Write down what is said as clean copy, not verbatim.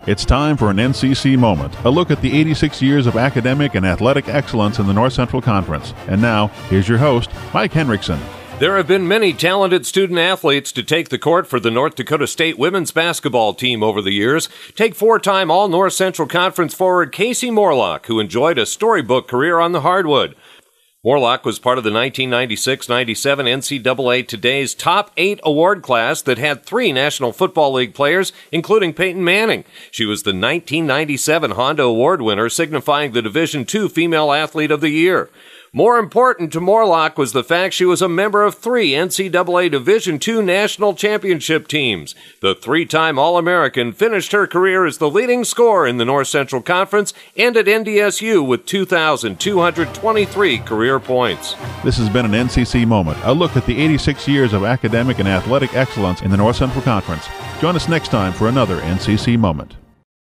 It's time for an NCC Moment, a look at the 86 years of academic and athletic excellence in the North Central Conference. And now, here's your host, Mike Henriksen. There have been many talented student athletes to take the court for the North Dakota State women's basketball team over the years. Take four-time All-North Central Conference forward Casey Morlock, who enjoyed a storybook career on the hardwood. Morlock was part of the 1996-97 NCAA Today's Top 8 award class that had 3 National Football League players, including Peyton Manning. She was the 1997 Honda Award winner, signifying the Division II Female Athlete of the Year. More important to Morlock was the fact she was a member of 3 NCAA Division II national championship teams. The 3-time All-American finished her career as the leading scorer in the North Central Conference and at NDSU with 2,223 career points. This has been an NCC Moment, a look at the 86 years of academic and athletic excellence in the North Central Conference. Join us next time for another NCC Moment.